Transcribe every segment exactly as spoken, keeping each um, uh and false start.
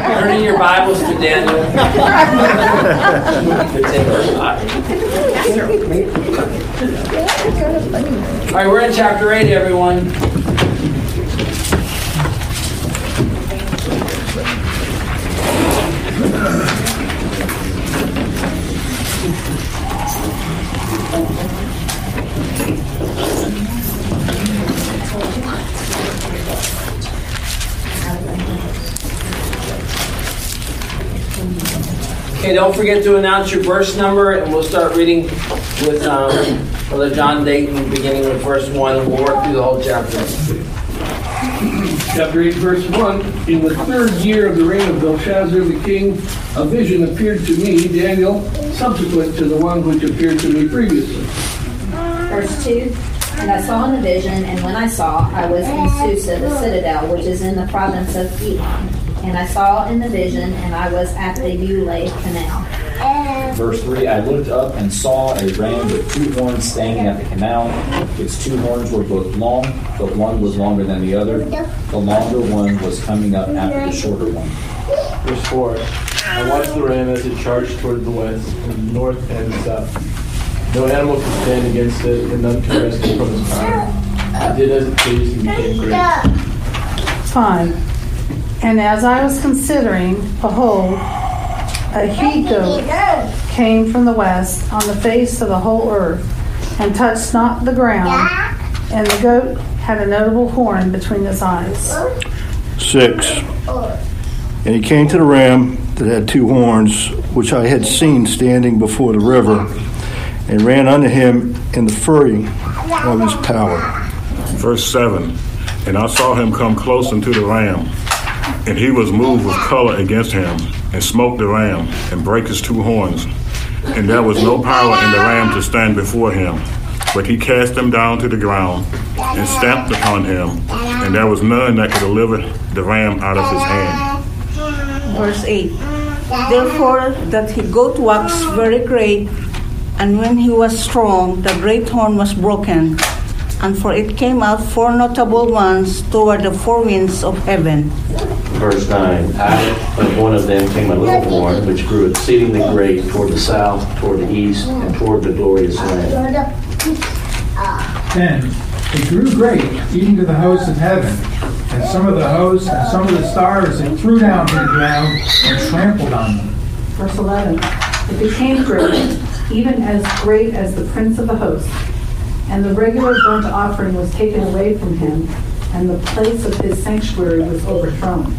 Turning your Bibles to Daniel. All right, we're in chapter eight, everyone. Okay, don't forget to announce your verse number, and we'll start reading with um, Brother John Dayton, beginning with verse one, and we'll work through the whole chapter. Chapter eight, verse one. In the third year of the reign of Belshazzar the king, a vision appeared to me, Daniel, subsequent to the one which appeared to me previously. Verse two. And I saw in the vision, and when I saw, I was in Susa, the citadel, which is in the province of Elam. And I saw in the vision, and I was at the Ulai canal. Verse three, I looked up and saw a ram with two horns standing at the canal. Its two horns were both long, but one was longer than the other. The longer one was coming up after the shorter one. Verse four, I watched the ram as it charged toward the west, and the north and the south. No animal could stand against it, and none could rescue from its power. It did as it pleased and became great. Five. And as I was considering, behold, a he-goat came from the west on the face of the whole earth, and touched not the ground, and the goat had a notable horn between his eyes. Six. And he came to the ram that had two horns, which I had seen standing before the river, and ran unto him in the fury of his power. Verse seven. And I saw him come close unto the ram, and he was moved with color against him, and smote the ram, and brake his two horns. And there was no power in the ram to stand before him, but he cast him down to the ground, and stamped upon him, and there was none that could deliver the ram out of his hand. Verse eight. Therefore that he goat waxed very great, and when he was strong, the great horn was broken, and for it came out four notable ones toward the four winds of heaven. Verse nine, out of one of them came a little horn, which grew exceedingly great toward the south, toward the east, and toward the glorious land. Ten, it grew great, even to the hosts of heaven, and some of the hosts and some of the stars it threw down to the ground and trampled on them. Verse eleven. It became great, even as great as the prince of the host. And the regular burnt offering was taken away from him, and the place of his sanctuary was overthrown.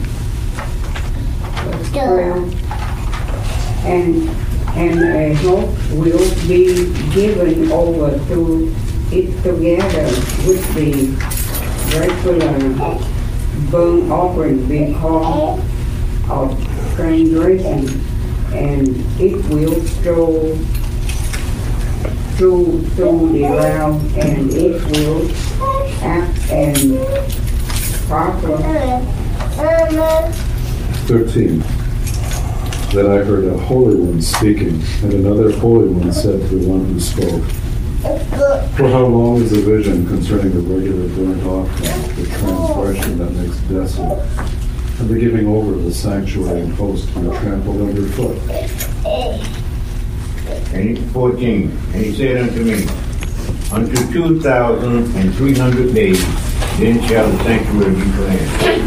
twelve. And, and a hope will be given over to it together with the regular burnt offering because of transgression, and it will throw through through the ground, and it will act and prosper. Thirteen. Then I heard a holy one speaking, and another holy one said to the one who spoke, for how long is the vision concerning the regular burnt offering, the transgression that makes desolate, and the giving over of the sanctuary and host to be trampled underfoot? And fourteen, and he said unto me, unto two thousand and three hundred days, then shall the sanctuary be cleansed.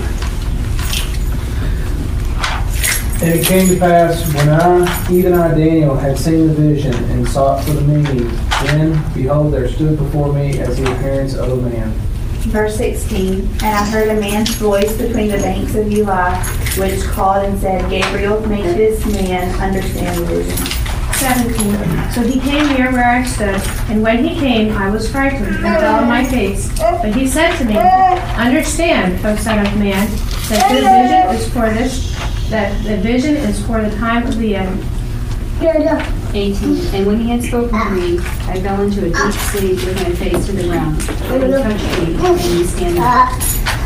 And it came to pass, when I, even I, Daniel, had seen the vision and sought for the meaning, then, behold, there stood before me as the appearance of a man. Verse sixteen, and I heard a man's voice between the banks of Ulai, which called and said, Gabriel, make this man understand the vision. seventeen. So he came near where I stood, and when he came, I was frightened and fell on my face. But he said to me, understand, O son of man, that this vision is for this, that the vision is for the time of the end. eighteen. And when he had spoken to me, I fell into a deep sleep with my face to the ground. And he touched me, and he stand up.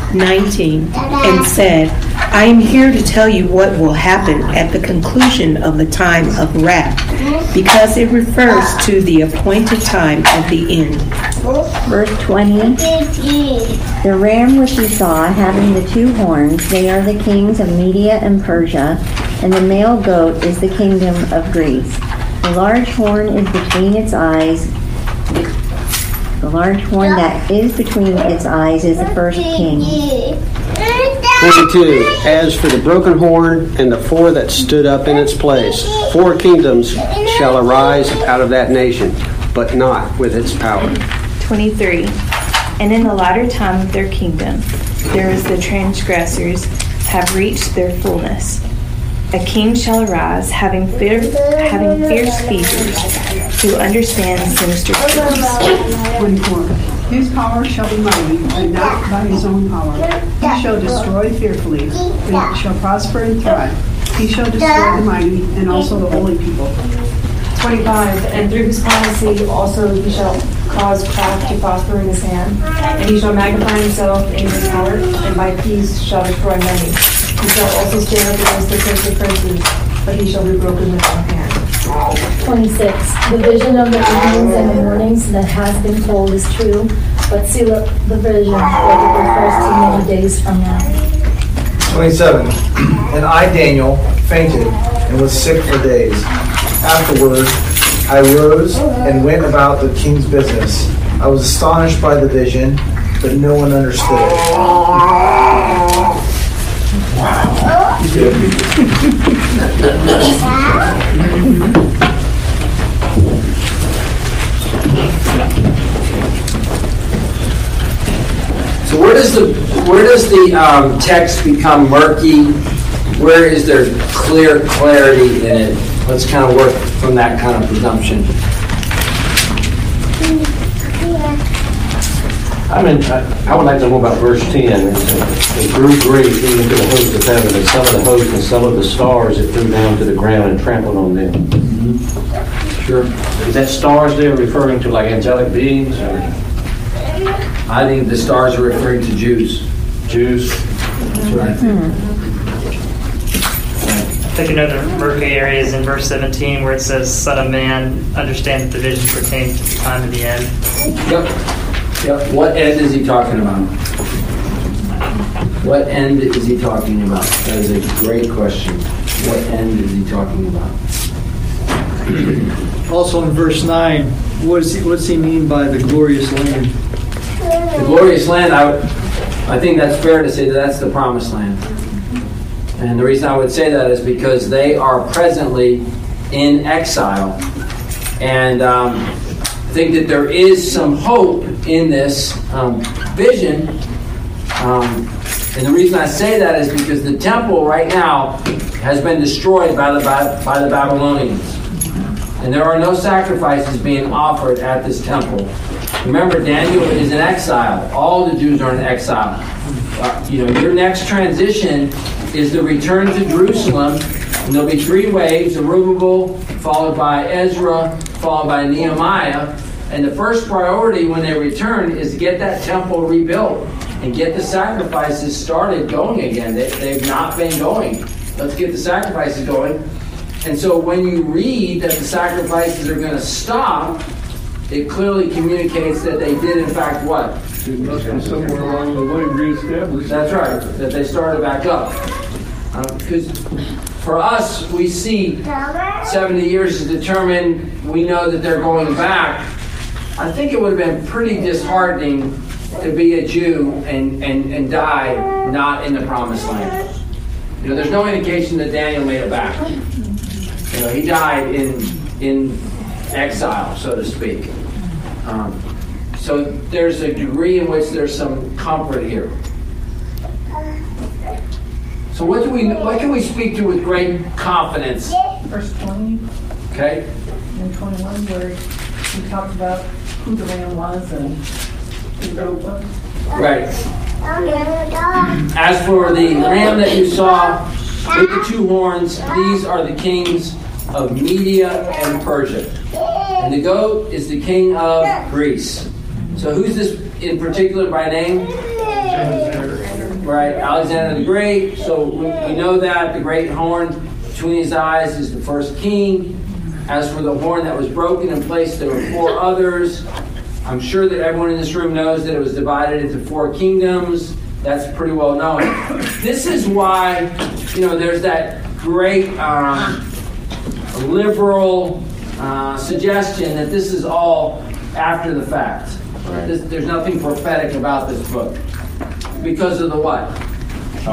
nineteen, and said, I am here to tell you what will happen at the conclusion of the time of wrath, because it refers to the appointed time at the end. Verse twenty, the ram which you saw having the two horns, they are the kings of Media and Persia, and the male goat is the kingdom of Greece. The large horn is between its eyes. The large horn that is between its eyes is the first king. twenty-two. As for the broken horn and the four that stood up in its place, four kingdoms shall arise out of that nation, but not with its power. twenty-three. And in the latter time of their kingdom, there is the transgressors have reached their fullness. A king shall arise, having, fear, having fierce features, to understand sinister things. twenty-four. His power shall be mighty, but not by his own power. He shall destroy fearfully, and shall prosper and thrive. He shall destroy the mighty, and also the holy people. twenty-five. And through his policy also he shall cause craft to prosper in his hand, and he shall magnify himself in his heart, and by peace shall destroy many. He shall also stand up against the prince of princes, but he shall be broken with one hand. twenty-six. The vision of the evenings and the mornings that has been told is true, but seal up the vision, for it refers to many days from now. twenty-seven. And I, Daniel, fainted and was sick for days. Afterward, I rose and went about the king's business. I was astonished by the vision, but no one understood it. So where does the where does the um, text become murky? Where is there clear clarity in it? Let's kind of work from that kind of presumption. I mean, I, I would like to know about verse ten. It grew great even to the host of heaven, and some of the hosts and some of the stars it threw down to the ground and trampled on them. Mm-hmm. Sure. Is that stars there referring to like angelic beings? Or? I think the stars are referring to Jews. Jews. That's what I think. I think another murky area is in verse seventeen where it says, Son of man, understand that the vision pertains to the time of the end. Yep. Yep. What end is he talking about? What end is he talking about? That is a great question. What end is he talking about? Also in verse nine, what does he, what does he mean by the glorious land? The glorious land, I, I think that's fair to say that that's the promised land. And the reason I would say that is because they are presently in exile. And um, I think that there is some hope in this um, vision. Um, and the reason I say that is because the temple right now has been destroyed by the, by, by the Babylonians. And there are no sacrifices being offered at this temple. Remember, Daniel is in exile. All the Jews are in exile. Uh, you know, your next transition is the return to Jerusalem. And there'll be three waves: Zerubbabel, followed by Ezra, followed by Nehemiah. And the first priority when they return is to get that temple rebuilt and get the sacrifices started going again. They, they've not been going. Let's get the sacrifices going. And so when you read that the sacrifices are going to stop, it clearly communicates that they did in fact what? It must be somewhere along the way reestablished. That's right, that they started back up. Because um, for us, we see seventy years is determined. We know that they're going back. I think it would have been pretty disheartening to be a Jew and, and, and die not in the promised land. You know, there's no indication that Daniel made it back. You know, he died in in exile, so to speak. Um, so there's a degree in which there's some comfort here. So what do we? What can we speak to with great confidence? Verse twenty. Okay. And twenty-one, where he talked about who the ram was and who the goat was. Right. As for the ram that you saw with the two horns, these are the kings of Media and Persia. And the goat is the king of Greece. So who's this in particular by name? right? Alexander the Great. So we, we know that the great horn between his eyes is the first king. As for the horn that was broken and placed, there were four others. I'm sure that everyone in this room knows that it was divided into four kingdoms. That's pretty well known. This is why, you know, there's that great um, liberal uh, suggestion that this is all after the fact. Right. This, there's nothing prophetic about this book. Because of the what? Oh,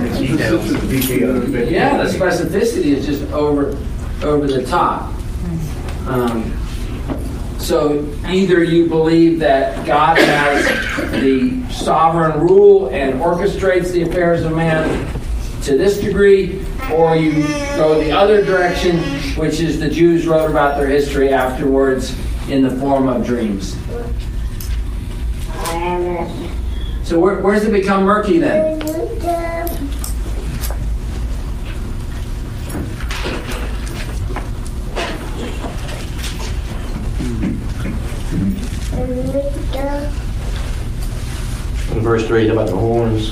yeah, the specificity is just over over the top. Um, so either you believe that God has the sovereign rule and orchestrates the affairs of man to this degree, or you go the other direction, which is the Jews wrote about their history afterwards in the form of dreams. So where, where does it become murky then? In verse three, about the horns.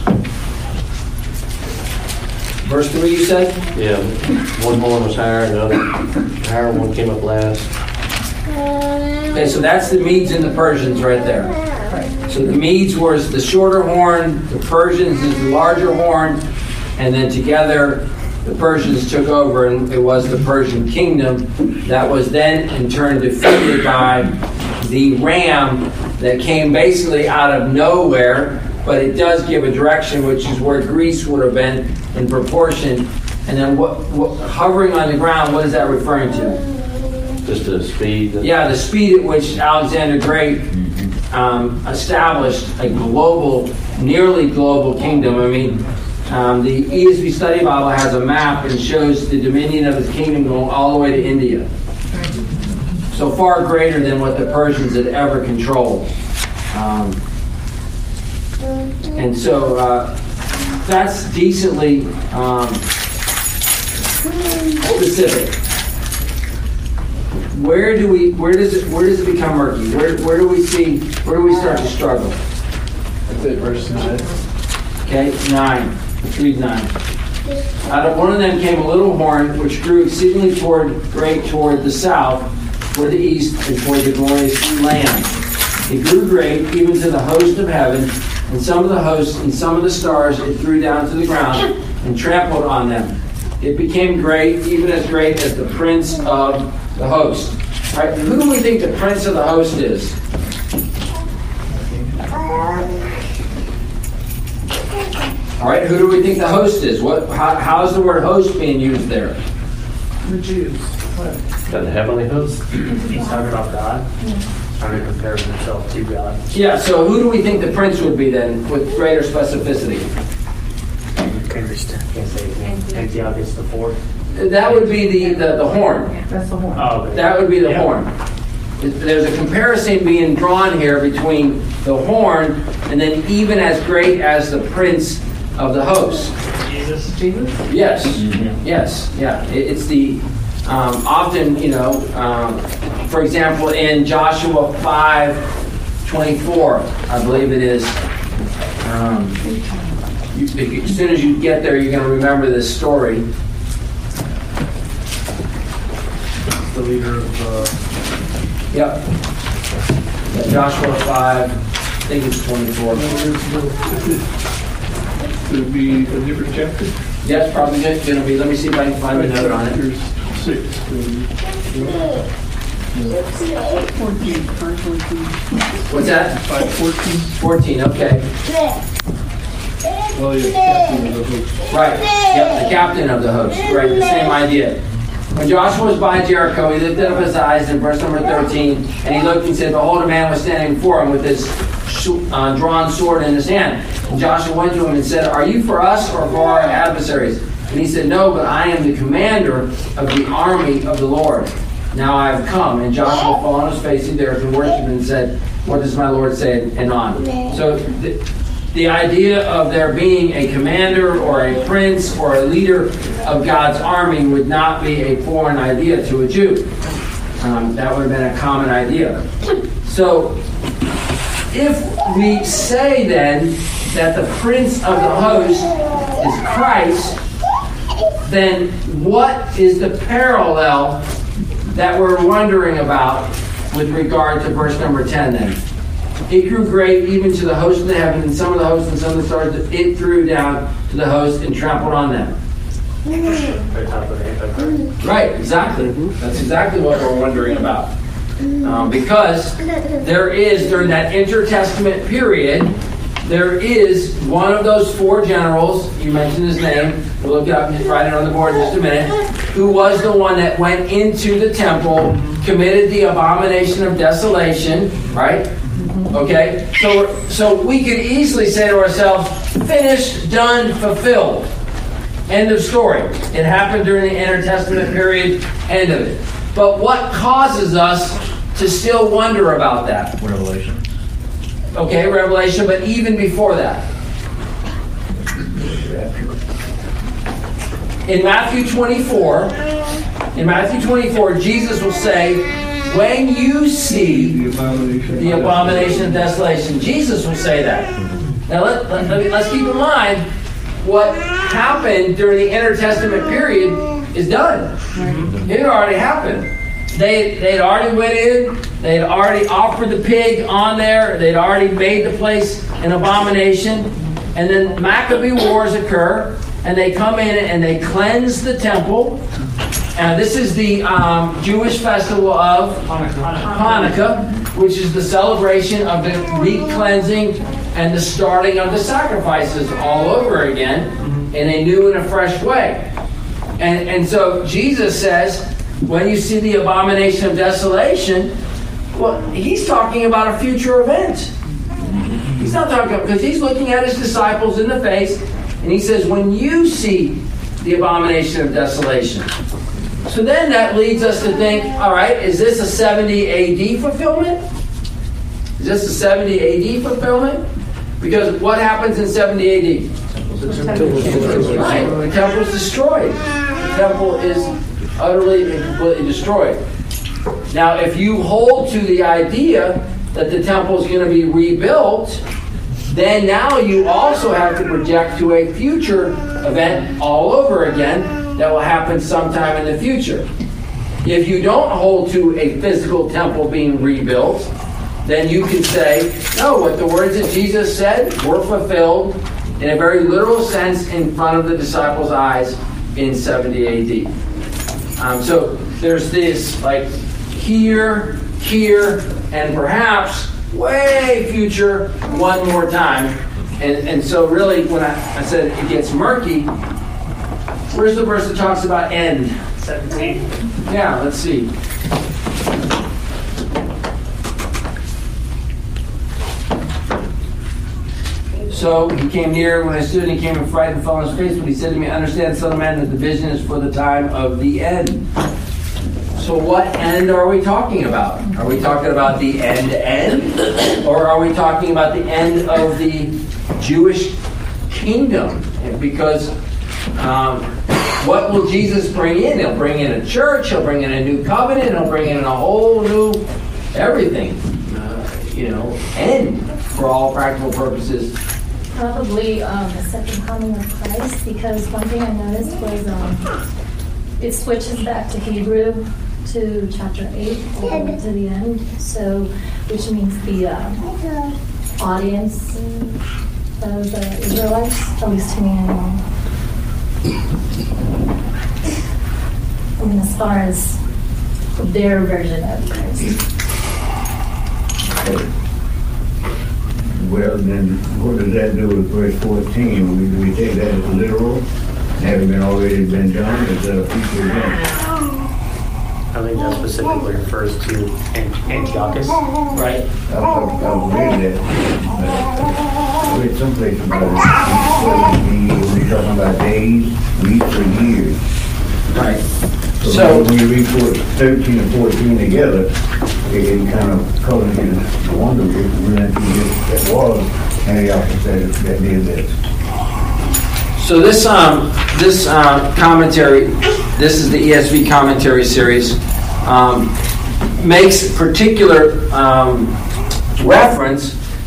Verse three, you said? Yeah, one horn was higher, and the other higher one came up last. Okay, so that's the Medes and the Persians right there. So the Medes was the shorter horn, the Persians is the larger horn, and then together the Persians took over, and it was the Persian kingdom that was then in turn defeated by the ram that came basically out of nowhere, but it does give a direction, which is where Greece would have been in proportion. And then what, what hovering on the ground, what is that referring to? Just the speed. Yeah, the speed at which Alexander the Great um, established a global, nearly global kingdom. I mean, um, the E S V Study Bible has a map and shows the dominion of his kingdom going all the way to India. So far greater than what the Persians had ever controlled. Um, and so uh, that's decently um, specific. Where do we? Where does it? Where does it become murky? Where? Where do we see? Where do we start to struggle? That's it, verse nine. Okay, nine. Let's read nine. Out of one of them came a little horn, which grew exceedingly toward great toward the south, toward the east, and toward the glorious land. It grew great, even to the host of heaven, and some of the hosts and some of the stars it threw down to the ground and trampled on them. It became great, even as great as the prince of the host. All right, who do we think the prince of the host is? All right, who do we think the host is? What? How, how is the word host being used there? The Jews. Got the heavenly host. He's talking about God. Trying to compare himself to God. Yeah, so who do we think the prince would be then with greater specificity? Can't say Antiochus the fourth. That would be the, the, the horn. That's the horn. Oh, okay. That would be the Yeah. horn. There's a comparison being drawn here between the horn and then even as great as the prince of the host. Jesus. Jesus? Yes. Mm-hmm. Yes. Yeah. It, it's the um, often, you know, um, for example, in Joshua five twenty-four, I believe it is. Um, you, as soon as you get there, you're going to remember this story. The leader of. Uh, Yep. Yeah, Joshua five, I think it's twenty-four. Could it be a different chapter? Yes, probably going to be. Let me see if I can find a note on it. Six. Fourteen. Five fourteen. What's that? Five fourteen. Fourteen. Okay. Well, you're captain of the host. Right. Yep. The captain of the host. Right. The same idea. When Joshua was by Jericho, he lifted up his eyes in verse number thirteen, and he looked and said, "Behold, a man was standing before him with his uh, drawn sword in his hand." And Joshua went to him and said, "Are you for us or for our adversaries?" And he said, "No, but I am the commander of the army of the Lord. Now I have come." And Joshua fell on his face to the earth and worshipped and said, "What does my Lord say?" And on. So the, the idea of there being a commander or a prince or a leader of God's army would not be a foreign idea to a Jew. Um, that would have been a common idea. So if we say then that the Prince of the host is Christ, then what is the parallel that we're wondering about with regard to verse number ten then? It grew great even to the host of the heaven, and some of the hosts and some of the stars, it threw down to the host and trampled on them. Right, exactly. That's exactly what we're wondering about. Um, because there is, during that intertestament period, there is one of those four generals, you mentioned his name, we'll look it up and write it on the board in just a minute, who was the one that went into the temple, committed the abomination of desolation, right? Okay? So, so we could easily say to ourselves, finished, done, fulfilled. End of story. It happened during the intertestament period, end of it. But what causes us to still wonder about that? Revelation. Okay, Revelation, but even before that. In Matthew twenty-four, in Matthew twenty-four, Jesus will say, when you see the abomination of desolation, Jesus will say that. Now let, let, let me, let's keep in mind what happened during the intertestament period is done. It had already happened. They they'd already went in, they'd already offered the pig on there, they'd already made the place an abomination, and then Maccabee Wars occur, and they come in and they cleanse the temple. And this is the um, Jewish festival of Hanukkah, which is the celebration of the re-cleansing and the starting of the sacrifices all over again in a new and a fresh way. And, and so Jesus says, when you see the abomination of desolation, well, he's talking about a future event. He's not talking about, because he's looking at his disciples in the face, and he says, when you see the abomination of desolation. So then that leads us to think, all right, is this a seventy A D fulfillment? Is this a seventy A D fulfillment? Because what happens in seventy A D? Right, the temple is destroyed. The temple is utterly and completely destroyed. Now, if you hold to the idea that the temple is going to be rebuilt, then now you also have to project to a future event all over again that will happen sometime in the future. If you don't hold to a physical temple being rebuilt, then you can say, no, what the words that Jesus said were fulfilled in a very literal sense in front of the disciples' eyes in seventy A D. Um, so there's this, like, here, here, and perhaps way future one more time. And, and so really, when I, I said it gets murky, where's the verse that talks about end? seventeen. Yeah, let's see. So he came near when I stood, and he came and frightened and fell on his face. But he said to me, understand, son of man, that the vision is for the time of the end. So what end are we talking about? Are we talking about the end end? Or are we talking about the end of the Jewish kingdom? Because um, what will Jesus bring in? He'll bring in a church, he'll bring in a new covenant, he'll bring in a whole new everything. Uh, you know, end for all practical purposes. Probably um, the second coming of Christ, because one thing I noticed was um, it switches back to Hebrew to chapter eight, all the way to the end. So, which means the uh, audience of the Israelites, at least to me anyway. I mean, as far as their version of Christ. Well, then what does that do with verse fourteen? We, do we take that as literal? Having been already been done? Is that a future event? I think that specifically refers to Antiochus. Right. I was reading that. I read someplace about it. When you're talking about days, weeks, or years. Right. So, So when you read thirteen and fourteen together, it, it kind of colors you to wonder if really that was Antiochus that, that did this. So this um this uh, commentary, this is the E S V commentary series, um, makes particular um, reference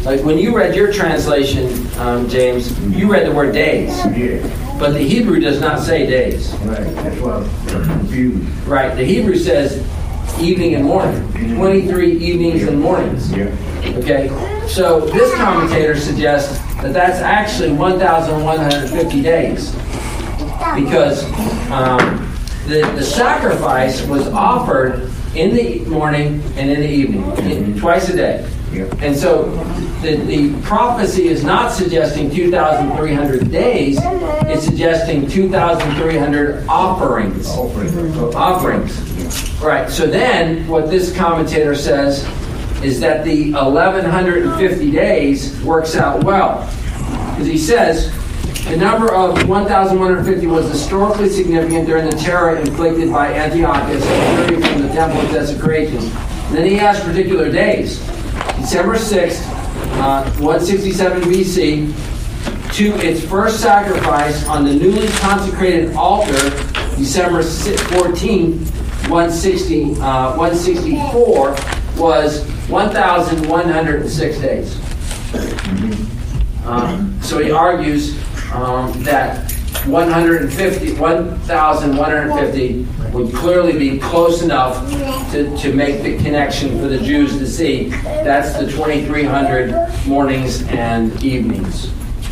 Like when you read your translation, um, James, you read the word days. Yeah. But the Hebrew does not say days. Right, that's why I'm confused. Right, the Hebrew says evening and morning. twenty-three evenings and mornings. Yeah. Okay? So this commentator suggests that that's actually one thousand one hundred fifty days. Because um, the, the sacrifice was offered in the morning and in the evening, twice a day. And so the, the prophecy is not suggesting two thousand three hundred days, it's suggesting two thousand three hundred offerings. Offerings. Right, so then what this commentator says is that the eleven fifty days works out well. Because he says, the number of one thousand one hundred fifty was historically significant during the terror inflicted by Antiochus and from the temple of desecration. And then he has particular days. December sixth, uh, one sixty-seven B C, to its first sacrifice on the newly consecrated altar, December fourteenth, one sixty, uh, one sixty-four, was one thousand one hundred six days. Um, so he argues um, that one hundred fifty, one thousand one hundred fifty would clearly be close enough to, to make the connection for the Jews to see. That's the twenty-three hundred mornings and evenings.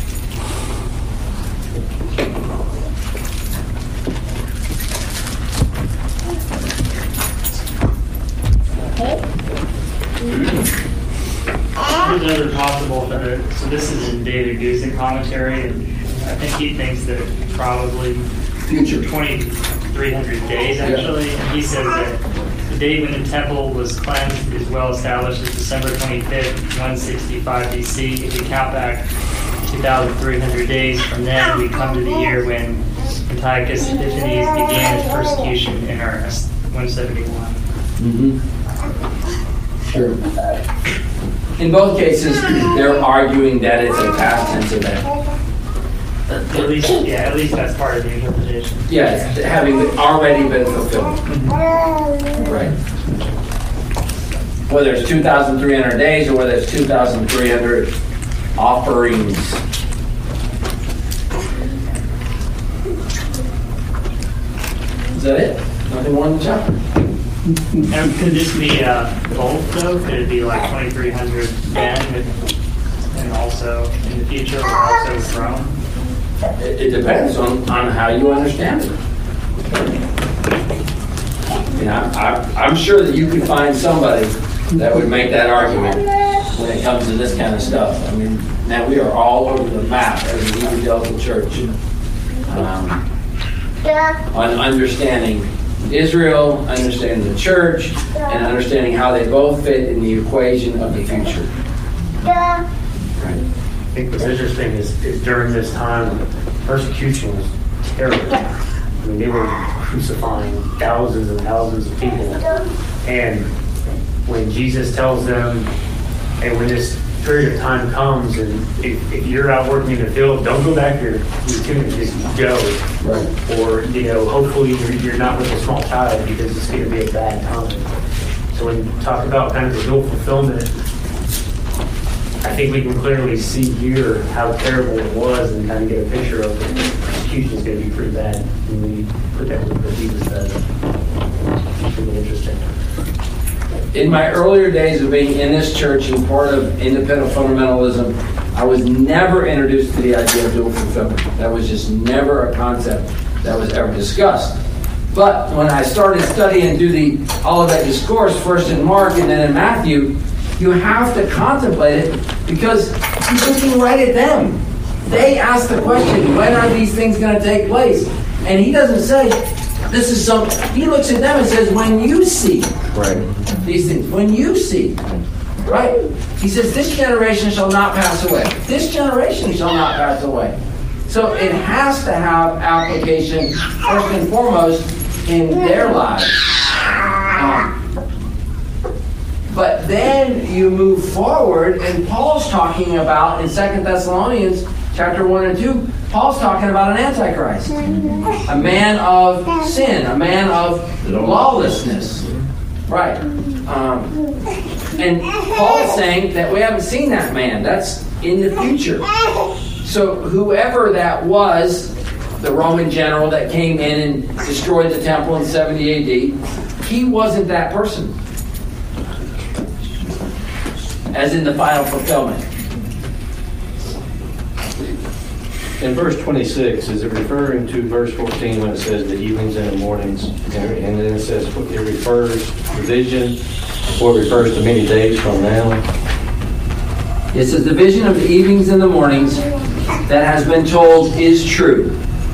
There's another possible better. So this is in David Guzik commentary, and I think he thinks that probably future twenty-three hundred days actually. And he says that the date when the temple was cleansed is well established as December twenty-fifth, one sixty-five B C. If we count back two thousand three hundred days from then, we come to the year when Antiochus Epiphanes began his persecution in earnest, one seventy-one. Mm-hmm. Sure. In both cases, they're arguing that it's a past tense event. At least, yeah, at least that's part of the interpretation. Yeah, it's having already been fulfilled. Right. Whether it's two thousand three hundred days or whether it's two thousand three hundred offerings. Is that it? Nothing more in the chapter? And could this be uh, both though? Could it be like twenty-three hundred then, and also in the future, or also with Rome? It, it depends on, on how you understand it. You know, I, I'm sure that you could find somebody that would make that argument when it comes to this kind of stuff. I mean, now we are all over the map as an evangelical church um, on understanding Israel, understanding the church, and understanding how they both fit in the equation of the future. I think what's interesting is, is during this time, persecution was terrible. I mean, they were crucifying thousands and thousands of people. And when Jesus tells them, hey, when this period of time comes and if, if you're out working in the field, don't go back to your, your tunic, just go. Right. Or, you know, hopefully you're, you're not with a small child because it's going to be a bad time. So when you talk about kind of the dual fulfillment, I think we can clearly see here how terrible it was and kind of get a picture of it. Persecution is going to be pretty bad when we put that with what Jesus says. It's really interesting. In my earlier days of being in this church and part of independent fundamentalism, I was never introduced to the idea of dual fulfillment. That was just never a concept that was ever discussed. But when I started studying and do the Olivet Discourse, first in Mark and then in Matthew, you have to contemplate it because he's looking right at them. They ask the question, when are these things going to take place? And he doesn't say, this is some, he looks at them and says, when you see right. these things, when you see, right? He says, this generation shall not pass away. This generation shall not pass away. So it has to have application, first and foremost, in their lives. Um, But then you move forward, and Paul's talking about, in Second Thessalonians chapter one and two, Paul's talking about an antichrist. A man of sin, a man of lawlessness. Right. Um, And Paul's saying that we haven't seen that man. That's in the future. So whoever that was, the Roman general that came in and destroyed the temple in seventy A D, he wasn't that person. As in the final fulfillment. In verse twenty-six, is it referring to verse fourteen when it says the evenings and the mornings? And and then it says it refers to vision, or it refers to many days from now? It says the vision of the evenings and the mornings that has been told is true.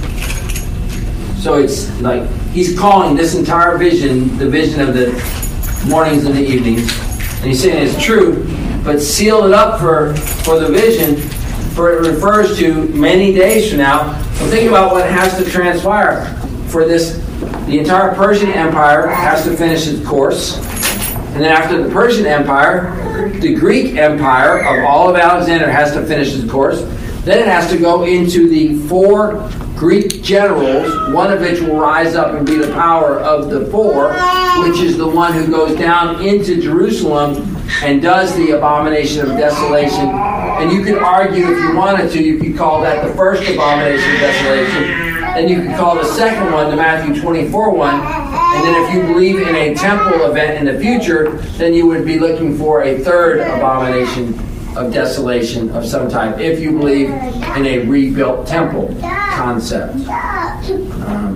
So it's like he's calling this entire vision the vision of the mornings and the evenings. And he's saying it's true, but seal it up for, for the vision, for it refers to many days from now. So think about what has to transpire for this. The entire Persian Empire has to finish its course. And then after the Persian Empire, the Greek Empire of all of Alexander has to finish its course. Then it has to go into the four Greek generals, one of which will rise up and be the power of the four, which is the one who goes down into Jerusalem and does the abomination of desolation. And you could argue, if you wanted to, you could call that the first abomination of desolation. Then you could call the second one the Matthew twenty-four one. And then if you believe in a temple event in the future, then you would be looking for a third abomination of desolation of some type, if you believe in a rebuilt temple concept. Um,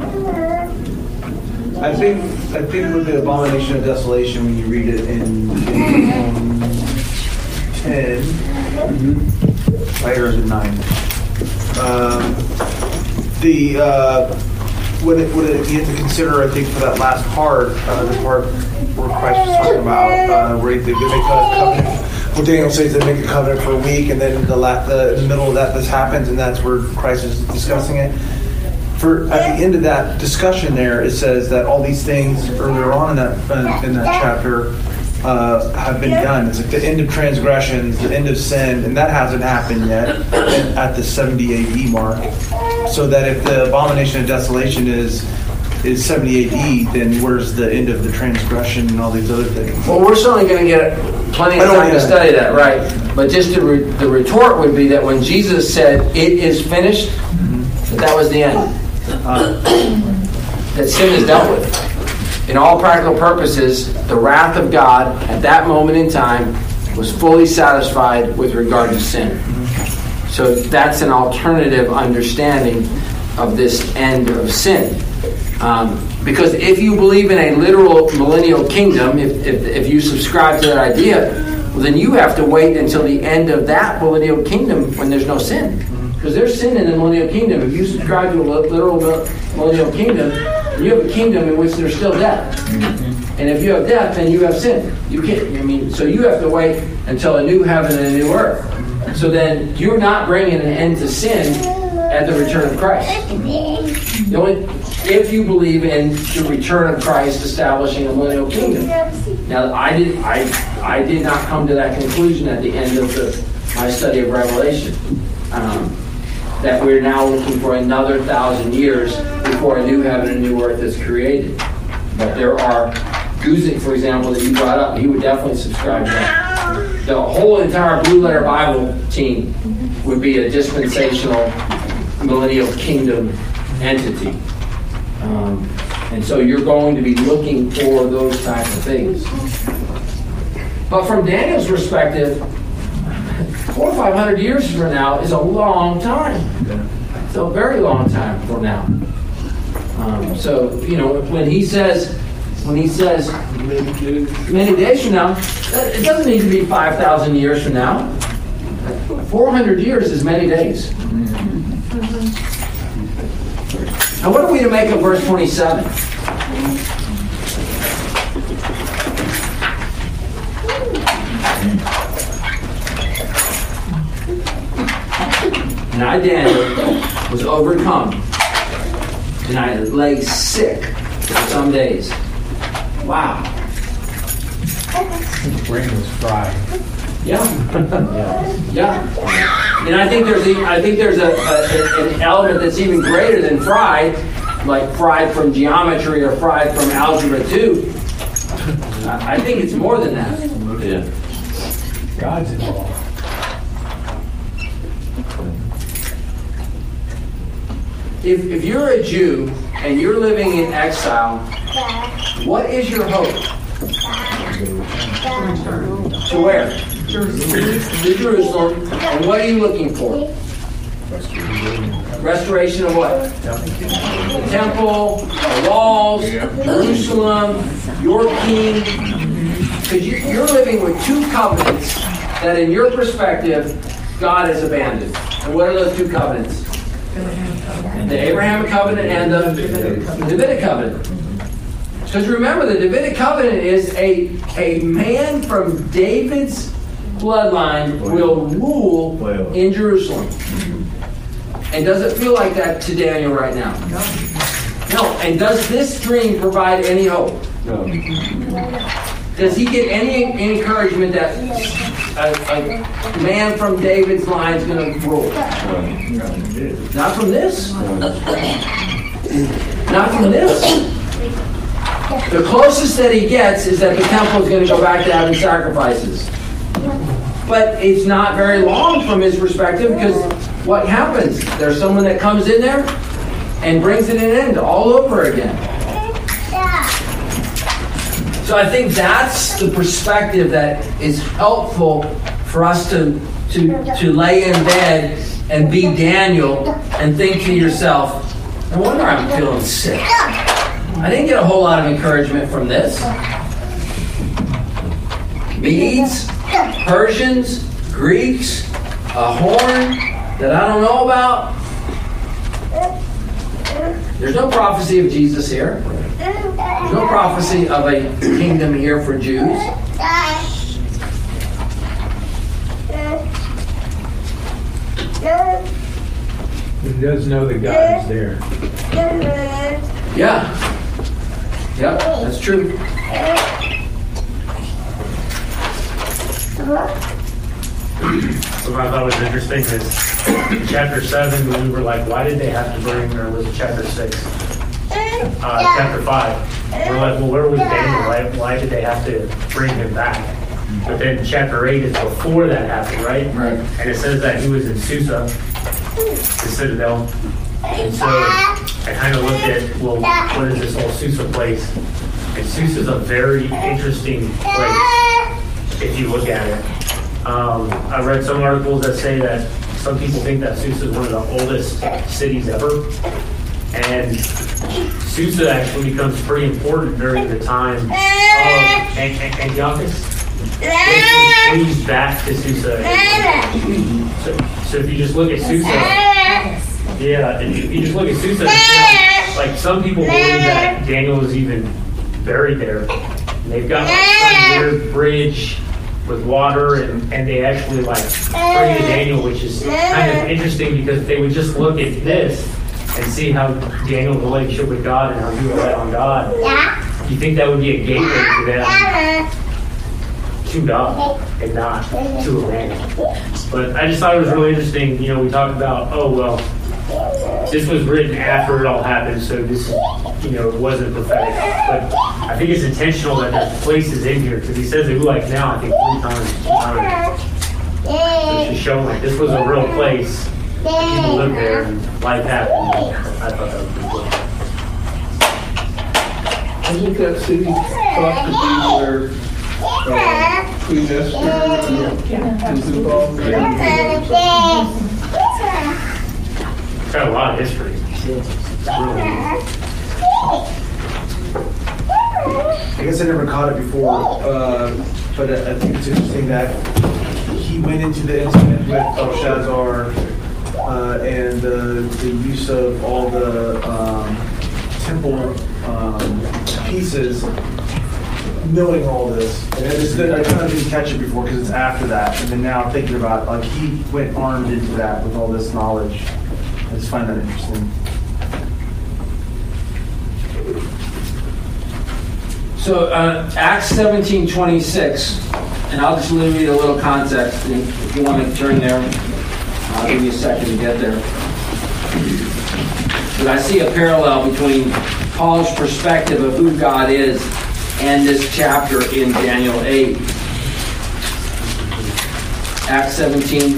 I think I think with the abomination of desolation, when you read it in, in ten, mm-hmm. right, or is it nine? Um, the uh, what it, what it, you have to consider, I think, for that last part, uh, the part where Christ was talking about, uh, where they, they make a covenant. Well, Daniel says they make a covenant for a week, and then the, la- the in the middle of that this happens, and that's where Christ is discussing it. For at the end of that discussion, there it says that all these things earlier on in that uh, in that chapter uh, have been done. It's like the end of transgressions, the end of sin, and that hasn't happened yet at the seventy A D mark. So that if the abomination of desolation is is seventy A D, then where's the end of the transgression and all these other things? Well, we're certainly going to get plenty of time to study that, right? But just the, re- the retort would be that when Jesus said, "It is finished," mm-hmm. that that was the end. Uh, that sin is dealt with. In all practical purposes, the wrath of God at that moment in time was fully satisfied with regard to sin. Mm-hmm. So that's an alternative understanding of this end of sin. Um, because if you believe in a literal millennial kingdom, if, if, if you subscribe to that idea, well, then you have to wait until the end of that millennial kingdom when there's no sin. Because there's sin in the millennial kingdom. If you subscribe to a literal millennial kingdom, you have a kingdom in which there's still death. And if you have death, then you have sin. You can't. I mean, so you have to wait until a new heaven and a new earth. So then you're not bringing an end to sin at the return of Christ. The only, if you believe in the return of Christ establishing a millennial kingdom. Now, I did I I did not come to that conclusion at the end of the, my study of Revelation. Um, that we're now looking for another thousand years before a new heaven and a new earth is created. But there are, Guzik, for example, that you brought up, he would definitely subscribe to that. The whole entire Blue Letter Bible team would be a dispensational millennial kingdom entity. Um, and so you're going to be looking for those types of things. But from Daniel's perspective, four or five hundred years from now is a long time. It's a very long time from now. Um, so, you know, when he says, when he says many days from now, it doesn't need to be five thousand years from now. four hundred years is many days. Now, what are we to make of verse twenty-seven? And I, Daniel, was overcome, and I lay sick for some days. Wow. His brain was fried. Yeah. yeah. Yeah. And I think there's a, I think there's a, a, an element that's even greater than fried, like fried from geometry or fried from algebra two. I think it's more than that. Yeah. God's involved. If, if you're a Jew and you're living in exile, what is your hope? To where? To Jerusalem. And what are you looking for? Restoration of what? The temple, the walls, Jerusalem, your king. Because you, you're living with two covenants that in your perspective, God has abandoned. And what are those two covenants? The Abrahamic covenant and the Davidic covenant. Because remember, the Davidic covenant is a, a man from David's bloodline will rule in Jerusalem. And does it feel like that to Daniel right now? No. And does this dream provide any hope? No. Does he get any encouragement that a, a man from David's line is going to rule? Not from this. Not from this. The closest that he gets is that the temple is going to go back to having sacrifices. But it's not very long from his perspective, because what happens? There's someone that comes in there and brings it an end all over again. So I think that's the perspective that is helpful for us to, to, to lay in bed and be Daniel and think to yourself, no wonder I'm feeling sick. I didn't get a whole lot of encouragement from this. Medes, Persians, Greeks, a horn that I don't know about. There's no prophecy of Jesus here. There's no prophecy of a kingdom here for Jews. He does know that God is there. Yeah. Yep, that's true. What I thought was interesting is in chapter seven, when we were like, why did they have to bring, or was it chapter six? Uh, chapter five. We're like, well, where was Daniel? Why, why did they have to bring him back? But then chapter eight is before that happened, right? Right. And it says that he was in Susa, the citadel. And so I kind of looked at, well, what is this whole Susa place? And Susa is a very interesting place if you look at it. Um, I read some articles that say that some people think that Susa is one of the oldest cities ever. And Susa actually becomes pretty important during the time of An- An- Antiochus. They flees back to Susa. So, so if you just look at Susa, yeah, if you just look at Susa, like some people believe that Daniel is even buried there. And they've got like some weird bridge with water, and, and they actually like bring to Daniel, which is kind of interesting because they would just look at this and see how Daniel's relationship with God and how he relied on God. You think that would be a gateway to them to God and not to a man. But I just thought it was really interesting. You know, we talked about, oh, well, this was written after it all happened, so this, you know, it wasn't prophetic. But I think it's intentional that there's places in here, because he says it like now, I think three times. times. It's just showing like this was a real place. People lived there and life happened. I thought that was pretty cool. I think that city thought to be where uh, Queen Esther is involved in It's got a lot of history. I guess I never caught it before, uh, but I I think it's interesting that he went into the incident with Belshazzar uh, and the, the use of all the um, temple um, pieces, knowing all this. And it's good, I kind of didn't catch it before because it's after that. And then now I'm thinking about, like, he went armed into that with all this knowledge. I just find that interesting. So uh, Acts seventeen twenty-six, and I'll just read you a little context. And if you want to turn there, I'll give you a second to get there. But I see a parallel between Paul's perspective of who God is and this chapter in Daniel eight. Acts seventeen.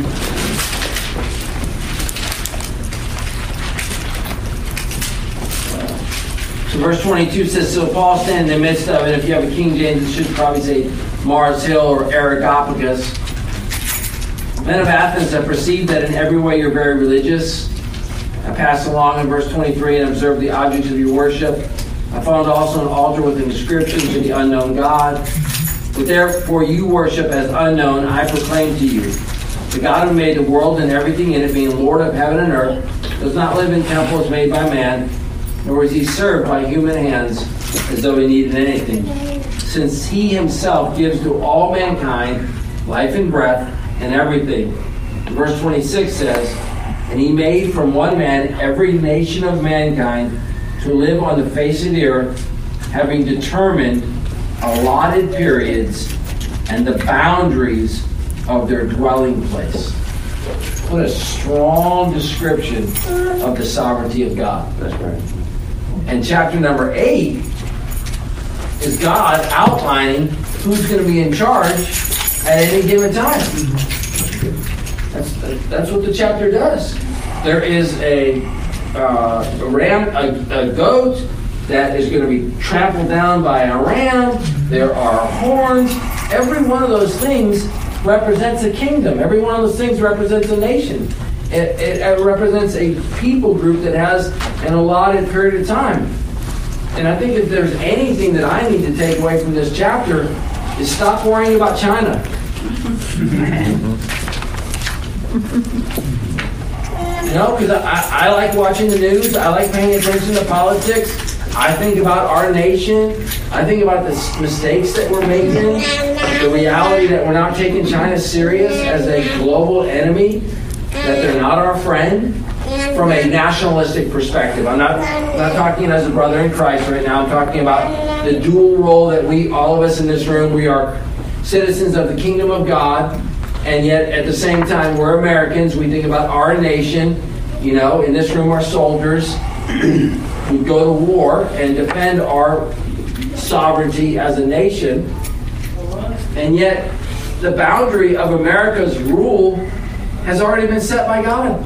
So verse twenty-two says, so Paul standing in the midst of it. If you have a King James, it should probably say Mars Hill or Areopagus. Men of Athens, I perceive that in every way you're very religious. I passed along in verse twenty-three and observed the objects of your worship. I found also an altar with an inscription to the unknown God. But therefore you worship as unknown, I proclaim to you. The God who made the world and everything in it, being Lord of heaven and earth, does not live in temples made by man, nor is he served by human hands as though he needed anything. Since he himself gives to all mankind life and breath and everything. Verse twenty-six says, and he made from one man every nation of mankind to live on the face of the earth, having determined allotted periods and the boundaries of their dwelling place. What a strong description of the sovereignty of God. That's right. And chapter number eight is God outlining who's going to be in charge at any given time. That's, that's what the chapter does. There is a, uh, a ram, a, a goat that is going to be trampled down by a ram. There are horns. Every one of those things represents a kingdom. Every one of those things represents a nation. It, it, it represents a people group that has an allotted period of time. And I think if there's anything that I need to take away from this chapter is stop worrying about China. You know, because I, I like watching the news. I like paying attention to politics. I think about our nation. I think about the mistakes that we're making. The reality that we're not taking China serious as a global enemy. That they're not our friend. From a nationalistic perspective. I'm not, I'm not talking as a brother in Christ right now. I'm talking about the dual role that we, all of us in this room, we are citizens of the kingdom of God. And yet, at the same time, we're Americans. We think about our nation. You know, in this room are soldiers who go to war and defend our sovereignty as a nation. And yet, the boundary of America's rule has already been set by God.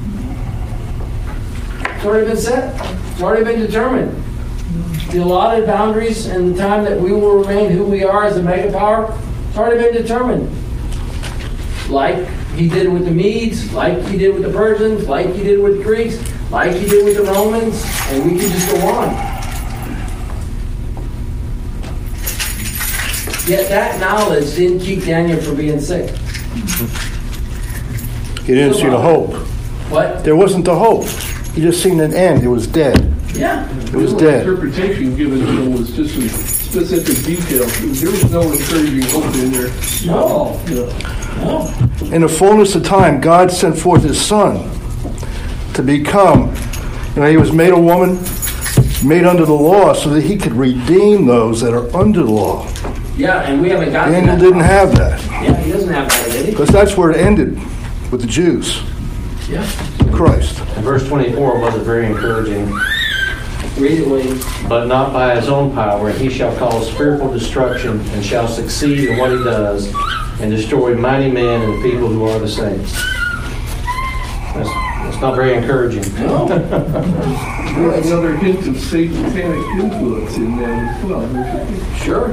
It's already been set. It's already been determined. The allotted boundaries and the time that we will remain who we are as a mega power, it's already been determined. Like he did with the Medes, like he did with the Persians, like he did with the Greeks, like he did with the Romans, and we can just go on. Yet that knowledge didn't keep Daniel from being sick. He didn't see the hope. What? There wasn't the hope. He just seen an end. It was dead. Yeah. It was the dead. interpretation given to him was just some specific details. There was no encouraging hope in there. No. No. In the fullness of time, God sent forth His Son to become, you know, He was made a woman, made under the law, so that He could redeem those that are under the law. Yeah, and we haven't gotten Daniel that. didn't have that. Yeah, he doesn't have that, did he? Because that's where it ended with the Jews. Yeah. Christ. And verse twenty-four wasn't very encouraging. Read it, William. But not by his own power, and he shall cause fearful destruction, and shall succeed in what he does, and destroy mighty men and the people who are the saints. That's, that's not very encouraging. No. There's another hint of satanic influence in there as well. Sure.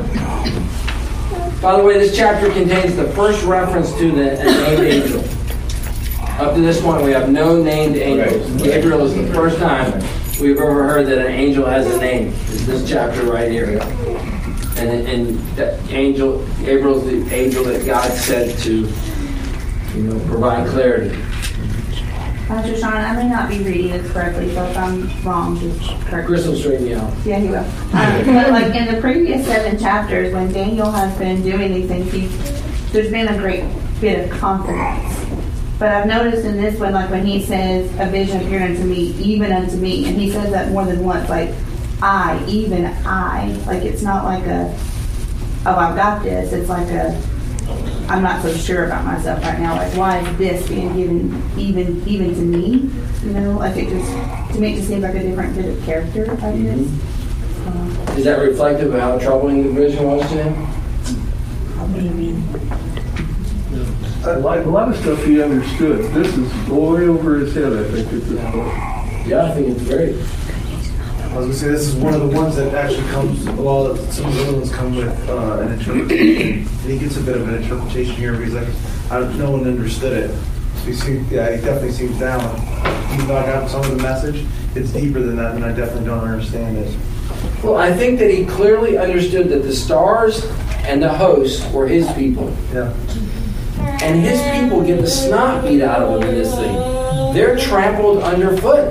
By the way, this chapter contains the first reference to the named angel. Up to this point, we have no named angels. Gabriel is the first time we've ever heard that an angel has a name. It's this chapter right here. And, and that angel, Gabriel is the angel that God sent to, you know, provide clarity. Pastor Sean, I may not be reading this correctly, so if I'm wrong, just correct me. Chris will straighten me out. Yeah, he will. Um, but like in the previous seven chapters, when Daniel has been doing these things, he's, there's been a great bit of confidence. But I've noticed in this one, like when he says, a vision appeared unto me, even unto me, and he says that more than once, like, I, even I. Like, it's not like a, oh, I've got this. It's like a, I'm not so sure about myself right now. Like, why is this being given even even to me? You know, like it just, to me, it just seems like a different bit of character, I guess. Mm-hmm. Uh, is that reflective of how troubling the vision was to him? Maybe. I like a lot of stuff he understood. This is way over his head, I think, at this point. Yeah, I think it's great. I was going to say, this is one of the ones that actually comes, well, some of the other ones come with uh, an interpretation. And he gets a bit of an interpretation here, but he's like, I, no one understood it. So he seems, yeah, he definitely seems down. Even though I got some of the message, it's deeper than that, and I definitely don't understand it. Well, I think that he clearly understood that the stars and the hosts were his people. Yeah. And his people get the snot beat out of them in this thing. They're trampled underfoot.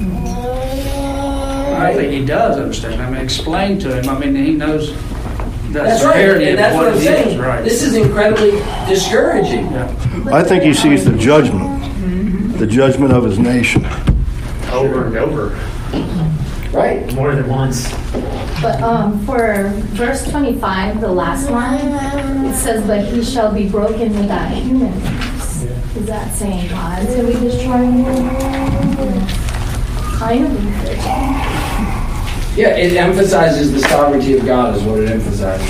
I think he does understand. I mean, explain to him. I mean, he knows the That's right, severity and of that's what what I'm it saying. is, right. This is incredibly discouraging. I think he sees the judgment, the judgment of his nation. Over and over. Right. More than once. But um, for verse twenty-five, the last line, it says, "But he shall be broken without human hands." Is that saying God's going to be destroying him? Kind of encouraging. Yeah, it emphasizes the sovereignty of God is what it emphasizes.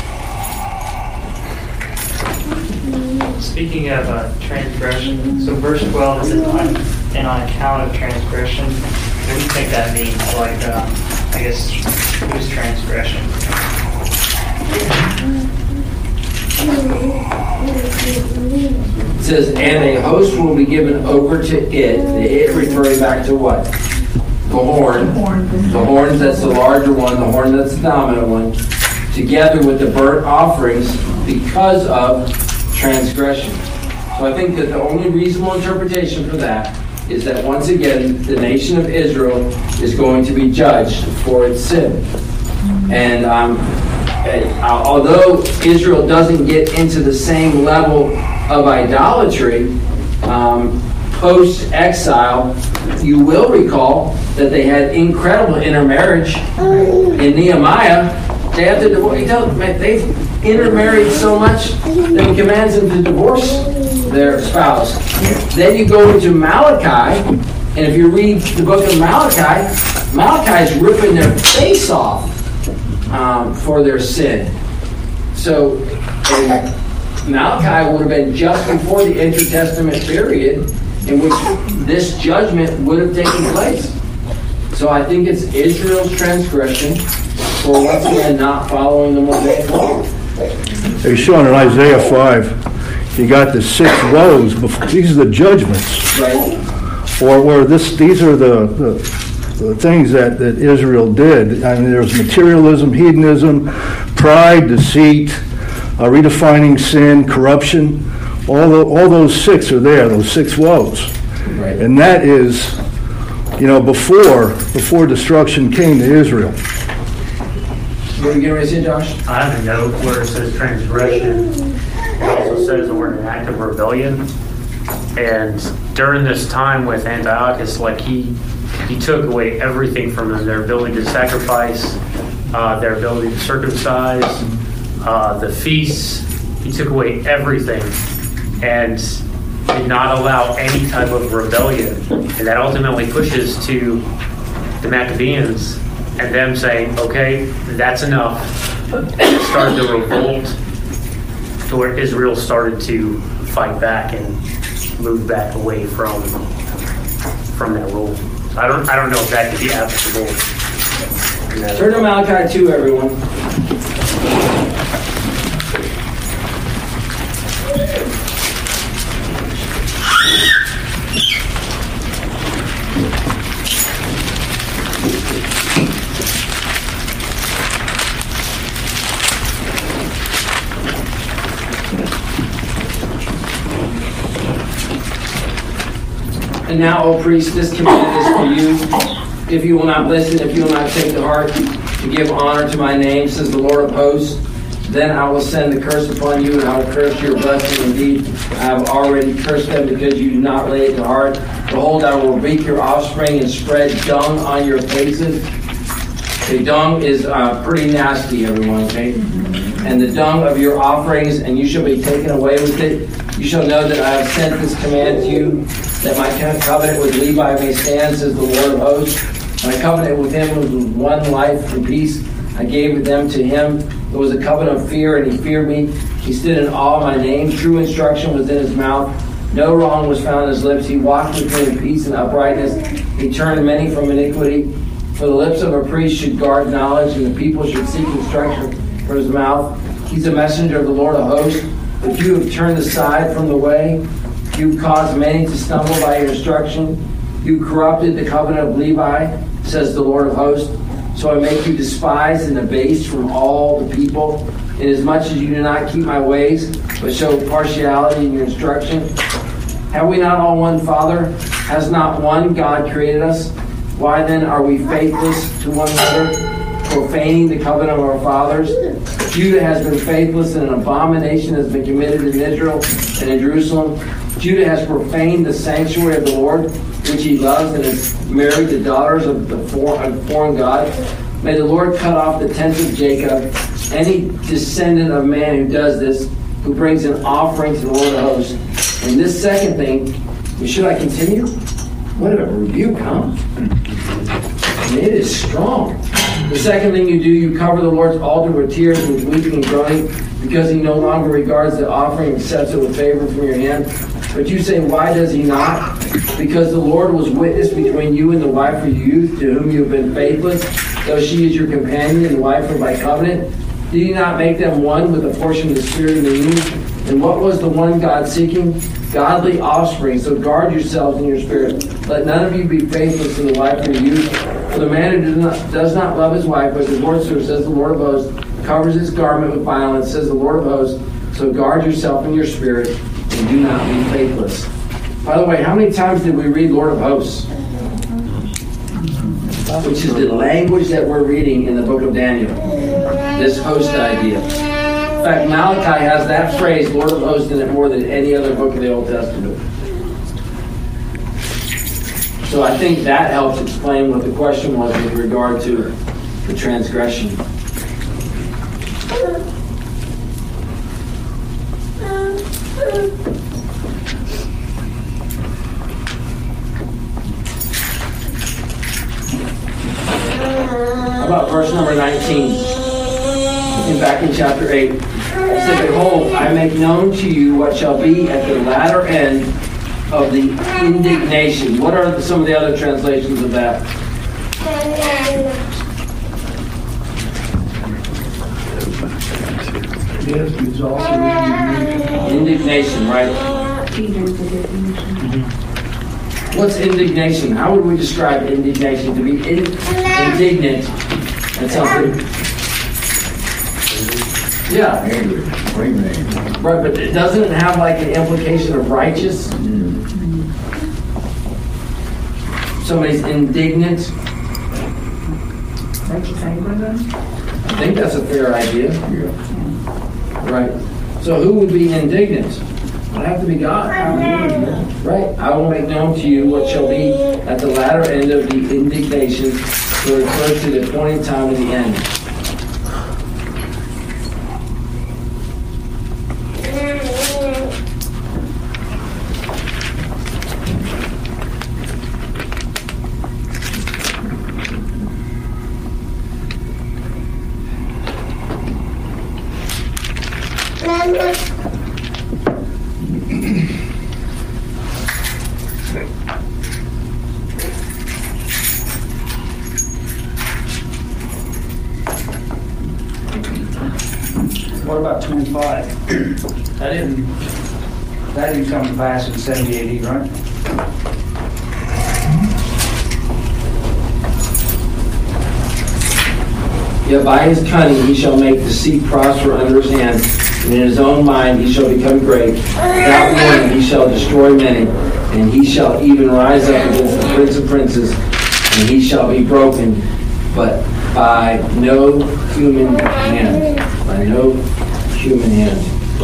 Speaking of uh, transgression, so verse twelve is on, and on account of transgression. What do you think that means? Like, uh, I guess, whose transgression? It says, and a host will be given over to it. The it referring back to what? The horn. The horn that's the larger one, the horn that's the dominant one, together with the burnt offerings because of transgression. So I think that the only reasonable interpretation for that is that once again, the nation of Israel is going to be judged for its sin. And um, uh, although Israel doesn't get into the same level of idolatry, um, post-exile, you will recall that they had incredible intermarriage. In Nehemiah, they have to divorce. They've intermarried so much that he commands them to divorce their spouse. Then you go into Malachi, and if you read the book of Malachi, Malachi's ripping their face off um, for their sin. So, and Malachi would have been just before the intertestament period in which this judgment would have taken place. So I think it's Israel's transgression for once again not following the Mosaic law. Hey, Sean, in Isaiah five, you got the six woes. Before, these are the judgments. Right. Or where this, these are the, the, the things that, that Israel did. I mean, there's materialism, hedonism, pride, deceit, uh, redefining sin, corruption. All the, all those six are there, those six woes. Right. And that is, you know, before before destruction came to Israel. What are you getting ready to say, Josh? I have a note where it says transgression. It also says the word an act of rebellion. And during this time with Antiochus, like he he took away everything from them, their ability to sacrifice, uh, their ability to circumcise, uh, the feasts. He took away everything and did not allow any type of rebellion. And that ultimately pushes to the Maccabees and them saying, okay, that's enough. And it started to revolt to where Israel started to fight back and move back away from from that rule. So I don't I don't know if that could be applicable. Turn to Malachi two, everyone. And now, O priest, this command is for you. If you will not listen, if you will not take to heart to give honor to my name, says the Lord of hosts, then I will send the curse upon you, and I will curse your blessing. Indeed, I have already cursed them because you do not lay it to heart. Behold, I will rebuke your offspring and spread dung on your faces. The dung is uh, pretty nasty, everyone, okay? And the dung of your offerings, and you shall be taken away with it. You shall know that I have sent this command to you, that my covenant with Levi may stand, says the Lord of hosts. My covenant with him was one life and peace, I gave them to him. It was a covenant of fear, and he feared me. He stood in awe of my name. True instruction was in his mouth. No wrong was found in his lips. He walked with me in peace and uprightness. He turned many from iniquity. For the lips of a priest should guard knowledge, and the people should seek instruction for his mouth. He's a messenger of the Lord of hosts. But you have turned aside from the way. You caused many to stumble by your instruction. You corrupted the covenant of Levi, says the Lord of hosts. So I make you despised and abased from all the people, inasmuch as you do not keep my ways, but show partiality in your instruction. Have we not all one Father? Has not one God created us? Why then are we faithless to one another, profaning the covenant of our fathers? Judah has been faithless, and an abomination has been committed in Israel and in Jerusalem. Judah has profaned the sanctuary of the Lord, which he loves, and has married the daughters of the foreign god. May the Lord cut off the tents of Jacob, any descendant of man who does this, who brings an offering to the Lord of hosts. And this second thing, should I continue? What a rebuke, huh? I mean, it is strong. The second thing you do, you cover the Lord's altar with tears and with weeping and groaning, because he no longer regards the offering and accepts it with favor from your hand. But you say, why does he not? Because the Lord was witness between you and the wife of your youth, to whom you have been faithless, though she is your companion and wife of my covenant. Did he not make them one with a portion of the Spirit in the union? And what was the one God seeking? Godly offspring. So guard yourselves in your spirit. Let none of you be faithless in the wife of your youth. For the man who does not, does not love his wife, but divorces her, says the Lord of hosts, covers his garment with violence, says the Lord of hosts. So guard yourself in your spirit, and do not be faithless. By the way, how many times did we read Lord of hosts? Which is the language that we're reading in the book of Daniel. This host idea. In fact, Malachi has that phrase, Lord of hosts, in it more than any other book of the Old Testament. So I think that helps explain what the question was with regard to the transgression. How about verse number nineteen? And back in chapter eight. It said, behold, I make known to you what shall be at the latter end of the indignation. What are some of the other translations of that? Indignation, right? What's indignation? How would we describe indignation? To be in, indignant at something. Yeah. Right, but it doesn't have like an implication of righteous. Somebody's indignant. Righteous anger. I think that's a fair idea. Right. So who would be indignant? It would have to be God. Right. I will make known to you what shall be at the latter end of the indignation, to refer to the appointed time of the end. What about twenty-five? That didn't, that didn't come to pass in seventy A D, right? Yet by his cunning he shall make deceit prosper under his hand, and in his own mind he shall become great. Without warning he shall destroy many, and he shall even rise up against the prince of princes, and he shall be broken, but by no human hand. By no human hand.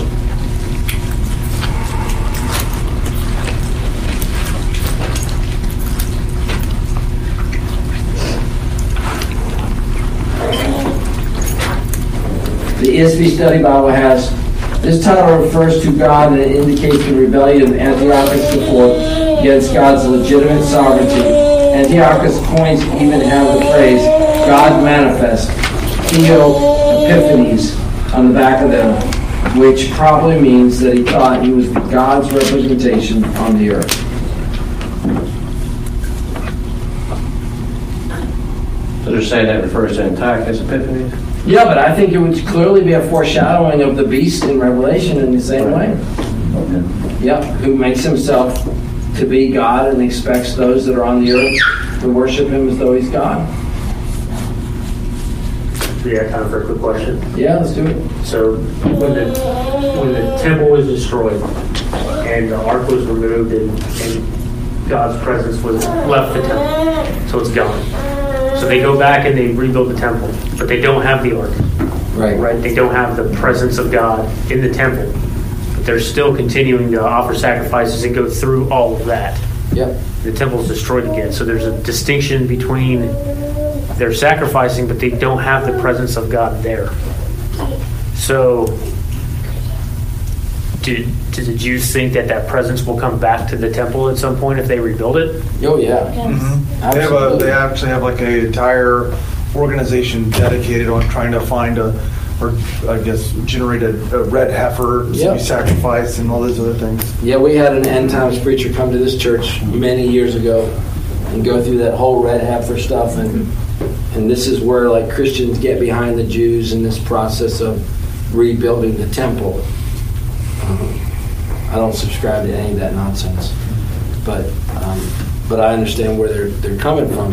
The E S V Study Bible has, this title refers to God and it indicates the rebellion of Antiochus the Fourth against God's legitimate sovereignty. Antiochus' coins even have the phrase, God manifest. Theo Epiphanes on the back of them, which probably means that he thought he was God's representation on the earth. So they're saying that refers to Antiochus Epiphanes? Yeah, but I think it would clearly be a foreshadowing of the beast in Revelation in the same way. Okay. Yeah, who makes himself to be God and expects those that are on the earth to worship him as though he's God. Do you have time for a quick question? Yeah, let's do it. So when the when the temple was destroyed and the ark was removed and, and God's presence was left the temple, so it's gone. So they go back and they rebuild the temple, but they don't have the ark. Right. Right. They don't have the presence of God in the temple. But they're still continuing to offer sacrifices and go through all of that. Yep. The temple is destroyed again. So there's a distinction between they're sacrificing, but they don't have the presence of God there. So do, do the Jews think that that presence will come back to the temple at some point if they rebuild it? Oh, yeah. Mm-hmm. They have a, they actually have like an entire organization dedicated on trying to find a, or I guess generate a, a red heifer to Yep. be sacrificed and all those other things. Yeah, we had an end times preacher come to this church many years ago and go through that whole red heifer stuff, and and this is where like Christians get behind the Jews in this process of rebuilding the temple. Um, I don't subscribe to any of that nonsense, but um, but I understand where they're they're coming from,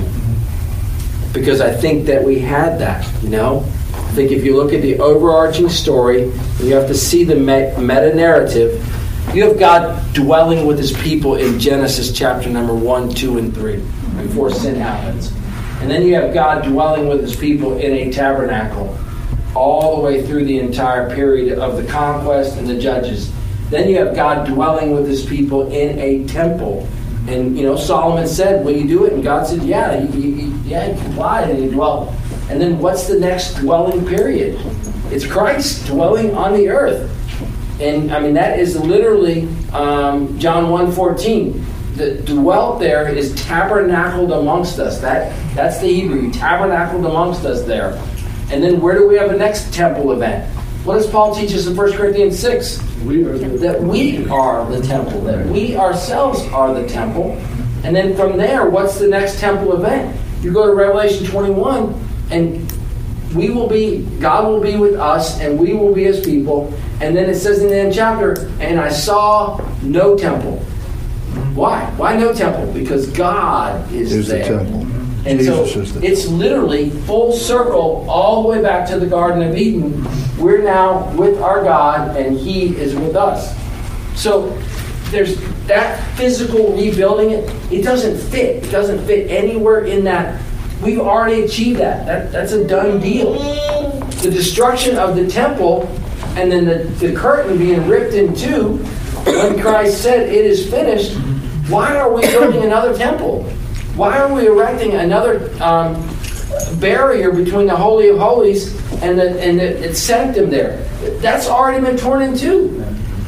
because I think that we had that, you know. I think if you look at the overarching story, and you have to see the meta narrative. You have God dwelling with his people in Genesis chapter number one, two, and three, before sin happens. And then you have God dwelling with his people in a tabernacle all the way through the entire period of the conquest and the judges. Then you have God dwelling with his people in a temple. And, you know, Solomon said, will you do it? And God said, yeah, he, he, yeah, he complied and he dwelt. And then what's the next dwelling period? It's Christ dwelling on the earth. And, I mean, that is literally um, John one fourteen. The dwelt there is tabernacled amongst us. That That's the Hebrew, tabernacled amongst us there. And then where do we have a next temple event? What does Paul teach us in First Corinthians six? We are the, that we are the temple, that we ourselves are the temple. And then from there, what's the next temple event? You go to Revelation twenty-one, and we will be, God will be with us, and we will be his people. And then it says in the end chapter, and I saw no temple. Why? Why no temple? Because God is There's there. the temple. And Jesus so is the it's literally full circle all the way back to the Garden of Eden. We're now with our God, and he is with us. So there's that physical rebuilding. It it doesn't fit. It doesn't fit anywhere in that. We've already achieved that. That that's a done deal. The destruction of the temple, and then the, the curtain being ripped in two, when Christ said it is finished. Why are we building another temple? Why are we erecting another um, barrier between the Holy of Holies and the and the, the sanctum there? That's already been torn in two.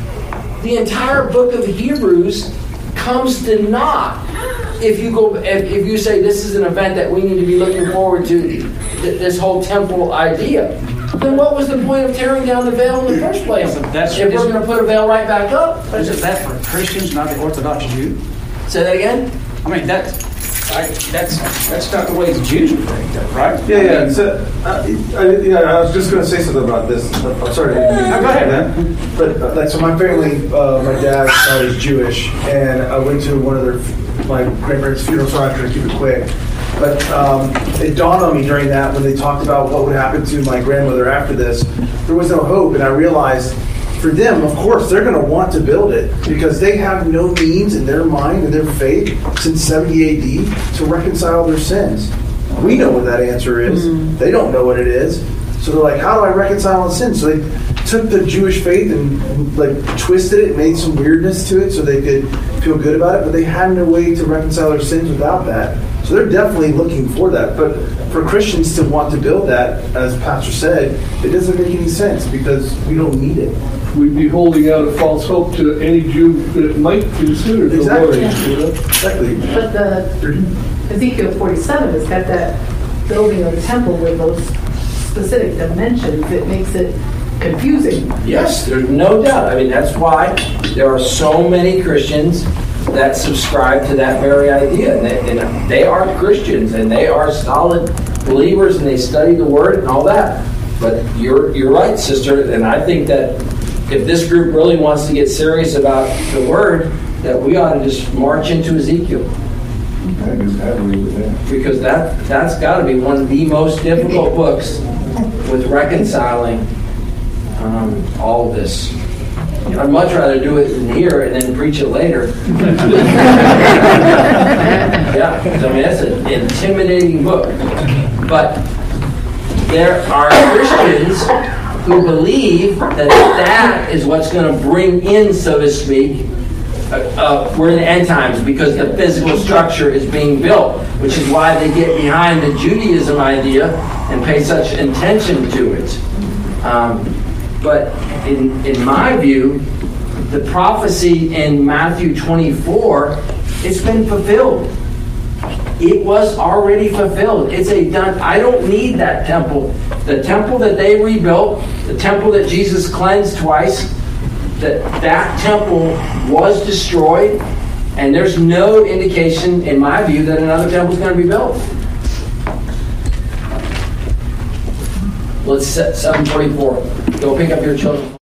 The entire book of Hebrews comes to naught if you go if, if you say this is an event that we need to be looking forward to, th- this whole temple idea. Then what was the point of tearing down the veil in the first place? Yeah, that's, if we're going to put a veil right back up. But isn't that for Christians, not the Orthodox Jew? Say that again? I mean, that, I, that's that's not the way the Jews would think that, right? Yeah, yeah. So, uh, I, yeah, I was just going to say something about this. I'm sorry. To no, go ahead, man. But uh, like, so my family, uh, my dad uh, is Jewish, and I went to one of their my grandparents' funeral, so I have to keep it quick. But um, it dawned on me during that when they talked about what would happen to my grandmother after this. There was no hope, and I realized for them, of course, they're going to want to build it because they have no means in their mind and their faith since seventy A D to reconcile their sins. We know what that answer is. Mm-hmm. They don't know what it is. So they're like, how do I reconcile sin? So they took the Jewish faith and, and like twisted it, made some weirdness to it so they could feel good about it, but they had no way to reconcile their sins without that. So they're definitely looking for that. But for Christians to want to build that, as Pastor said, it doesn't make any sense because we don't need it. We'd be holding out a false hope to any Jew that might consider the exactly. Lord. You know? Exactly. But the Ezekiel forty-seven has got that building of the temple with those specific dimensions, it makes it confusing. Yes, there's no doubt. I mean, that's why there are so many Christians that subscribe to that very idea. And they, and they are Christians, and they are solid believers, and they study the Word and all that. But you're you're right, sister, and I think that if this group really wants to get serious about the Word, that we ought to just march into Ezekiel. I agree with that. Because that, that's got to be one of the most difficult books with reconciling um, all of this. I'd much rather do it in here and then preach it later. Yeah, I mean, that's an intimidating book. But there are Christians who believe that that is what's going to bring in, so to speak, uh, uh, we're in the end times because the physical structure is being built, which is why they get behind the Judaism idea and pay such attention to it. Um, but in in my view, the prophecy in Matthew twenty-four, it's been fulfilled. It was already fulfilled. It's a done. I don't need that temple. The temple that they rebuilt, the temple that Jesus cleansed twice, that that temple was destroyed, and there's no indication, in my view, that another temple is going to be built. Let's set seven forty-four. Go pick up your children.